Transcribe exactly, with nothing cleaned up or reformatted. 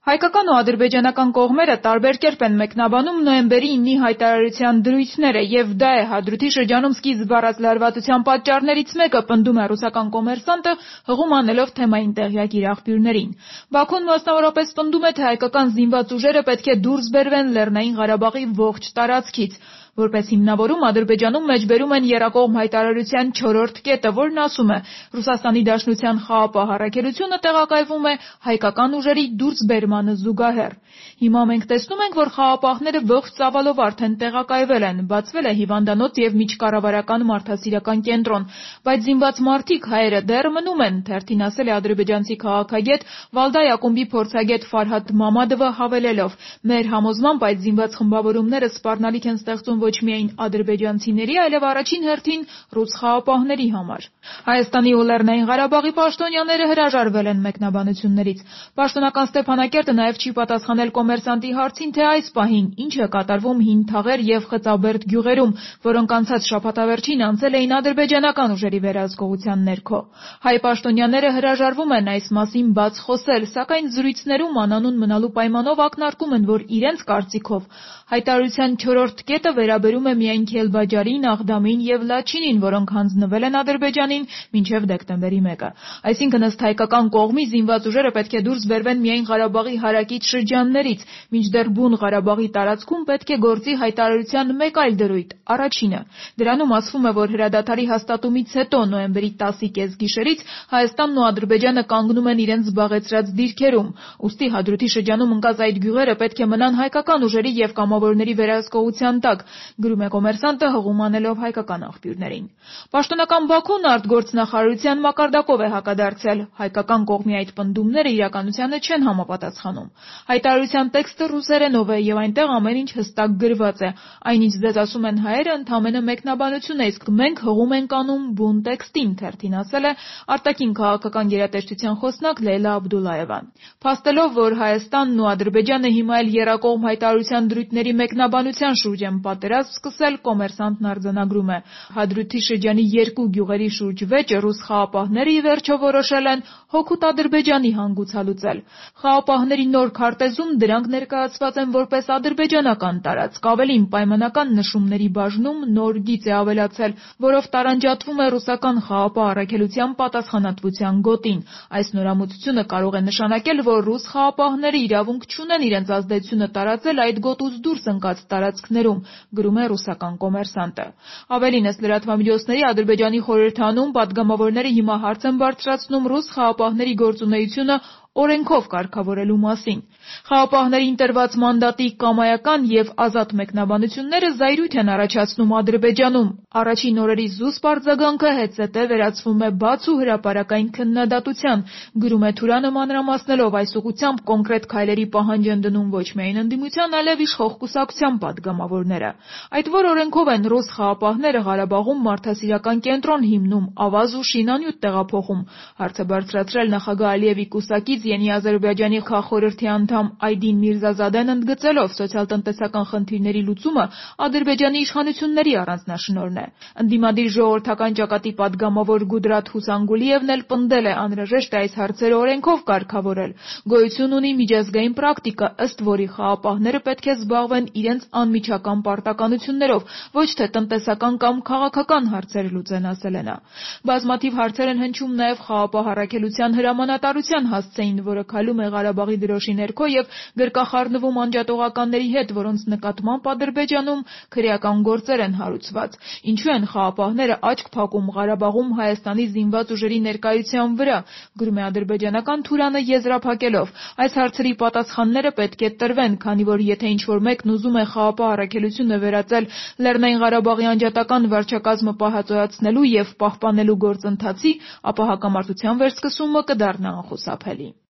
Հայկական ու ադրբեջանական կողմերը տարբեր կերպ են մեկնաբանում նոյեմբերի ինի հայտարարության դրույթները, եւ դա է Հադրութի շրջանում սկիզբ առած լարվածության պատճառներից մեկը, պնդում է ռուսական կոմերսանտը, հղում անելով թեմային տեղյակ իր աղբյուրներին։ Բաքուն մասնավորապես պնդում է, թե հայկական զինված ուժերը պետք է դուրս բերվեն Լեռնային Ղարաբաղի ողջ տարածքից։ Որպես հիմնավորում Ադրբեջանում մեջբերում են եռակողմ հայտարարության չորրորդ կետը, որն ասում է. Ռուսաստանի Դաշնության խաղաղապահ առաքելությունը տեղակայվում է հայկական ուժերի դուրսբերմանը զուգահեռ։ Հիմա մենք տեսնում ենք, որ խաղաղապահները ողջ ծավալով արդեն տեղակայվել են, բացվել է հիվանդանոց եւ միջկառավարական մարդասիրական կենտրոն, բայց զինված մարդիկ հայերը դեռ մնում են, թերթին ասել է ադրբեջանցի քաղաքագետ Վալդայ ակումբի փորձագետ Ֆարհադ Մամադովը հավելելով. Մեր համոզմամբ այդ զինված խմբավորումները սպառնալիք են ստեղծում ոչ միայն ադրբեջանցիների, այլև առաջին հերթին ռուս խաղաղապահների համար։ Հայաստանի ու Լեռնային Ղարաբաղի պաշտոնյաները հրաժարվել են մեկնաբանություններից։ Պաշտոնական Ստեփանակերտը նաև չի պատասխանել կոմերսանտի հարցին, թե այս պահին ինչ է կատարվում Հին Թաղեր եւ Խծաբերդ գյուղերում, որոնք անցած շաբաթավերջին անցել էին ադրբեջանական ուժերի վերահսկողության ներքո։ Հայ պաշտոնյաները հրաժարվում են այս մասին բաց խոսել, սակայն զրույցներում անանուն մնալու պայմանով ակնարկում են, որ իրենց կարծիքով հայտարարության չորրորդ կետը վերաբերում է միայն Քելբաջարին, Աղդամին եւ Լաչինին, որոնք հանձնվել են Ադրբեջանին մինչեւ դեկտեմբերի մեկը։ Այսինքն ըստ հայկական կողմի զինված ուժերը պետք է դուրս բերվեն միայն Ղարաբաղի հարակից շրջաններից, մինչդեռ բուն Ղարաբաղի տարածքում պետք է գործի հայտարարության մեկ այլ դրույթ՝ առաջինը։ Դրանում ասվում է, որ հրադադարի հաստատումից հետո նոյեմբերի տասի կեսգիշերից Հայաստանն ու Ադրբեջանը կանգնում են իրենց զբաղեցրած դիրքերում, ուստի Հադրութի շրջանում ընկած այդ գյուղերը պետք է մնան հայկական ուժերի եւ կամավորների վերահսկողության տակ, գրում է կոմերսանտը հղում անելով հայկական աղբյուրներին։ Պաշտոնական Բաքուն արտգործնախարարության մակարդակով է հակադարձել։ Հայկական կողմի այդ պնդումները իրականությանը չեն համապատասխանում։ Հայտարարության տեքստը ռուսերենով է եւ այնտեղ ամեն ինչ հստակ գրված է։ Այնինչ ձեզ ասում են հայերը, ընդամենը մեկնաբանություն է, իսկ մենք հղում ենք անում բուն տեքստին, թերթին ասել է արտաքին քաղաքական գերատեսչության խոսնակ Լեյլա Աբդուլլայևան։ Փաստելով, որ Հայաստանն ու Ադրբեջանը հիմա էլ եռակողմ հայտարարության դրույթների մեկնաբանության շուրջ են պատերազմ սկսել, կոմերսանտն արձանագրում է. Հադրութի շրջանի երկու գյուղերի շուրջ վեճը ռուս խաղաղապահները ի վերջո որոշել են հօգուտ Ադրբեջանի հանգուցալուծել։ Խաղաղապահների նոր քարտեզում դրանք ներկայացված են որպես ադրբեջանական տարածք, ավելին պայմանական նշումների բաժնում նոր գիծ է ավելացել, որով տարանջատվում է ռուսական խաղաղապահ առաքելության պատասխանատվության գոտին։ Այս նորամուծությունը կարող է նշանակել, որ ռուս խաղաղապահները իրավունք չունեն իրենց ազդեցությունը տարածել այդ գոտուց դուրս ընկած տարածքներում, գրում է ռուսական կոմերսանտը։ Ավելին, ըստ լրատվամիջոցների, Ադրբեջանի խորհրդանում պատգամավորները հիմա հարց են բարձրացնում ռուս խաղաղապահների գործունեությունը օրենքով կարգավորելու մասին։ Խաղաղապահներին տրված մանդատի կամայական եւ ազատ մեկնաբանությունները զայրույթ են առաջացնում Ադրբեջանում։ Առաջին օրերի զուսպ արձագանքը հետզհետե վերածվում է բաց ու հրապարակային քննադատության, գրում է Թուրանը մանրամասնելով այս ուղղությամբ կոնկրետ քայլերի պահանջ են դնում ոչ միայն ընդդիմության, այլև իշխող կուսակցության պատգամավորները։ Այդ որ օրենքով են ռուս խաղաղապահները Ղարաբաղում մարդասիրական կենտրոն հիմնում, ավազ ու շինանյութ տեղափոխում։ Հարցը բարձրացրել նախագահ Ալիևի կուսակից Ենի Ադրբեջանի խորհրդի անդամ Այդին Միրզազադեն ընդգծելով սոցիալ-տնտեսական խնդիրների լուծումը Ադրբեջանի իշխանությունների առանձնաշնորհն է։ Ընդդիմադիր ժողովրդական ճակատի պատգամավոր Գուդրաթ Հուսանգուլիևն էլ պնդել է անհրաժեշտ է այս հարցերը օրենքով կարգավորել։ Գոյություն ունի միջազգային պրակտիկա, ըստ որի խաղաղապահները պետք է զբաղվեն իրենց անմիջական պարտականություններով, ոչ թե տնտեսական կամ քաղաքական հարցեր լուծեն, ասել է նա։ Բազմաթիվ հարցեր են հնչում նաև խաղաղապահ առաքելության հրամանատարության հասցեին, որը քայլում է Ղարաբաղի դրոշի ներքո եւ գրկախառնվում անջատողականների հետ, որոնց նկատմամբ Ադրբեջանում քրեական գործեր են հարուցված։ Ինչու են խաղաղապահները աչք փակում Ղարաբաղում Հայաստանի զինված ուժերի ներկայության վրա, գրում է ադրբեջանական Թուրանը եզրափակելով։ Այս հարցերի պատասխանները պետք է տրվեն, քանի որ եթե ինչ-որ մեկն ուզում է խաղաղապահ առաքելությունը վերածել Լեռնային Ղարաբաղի անջատական վարչակազմը պահածոյացնելու եւ պահպանելու գործընթացի, ապա հակամարտության վերսկսումը կդառնա անխուսափելի։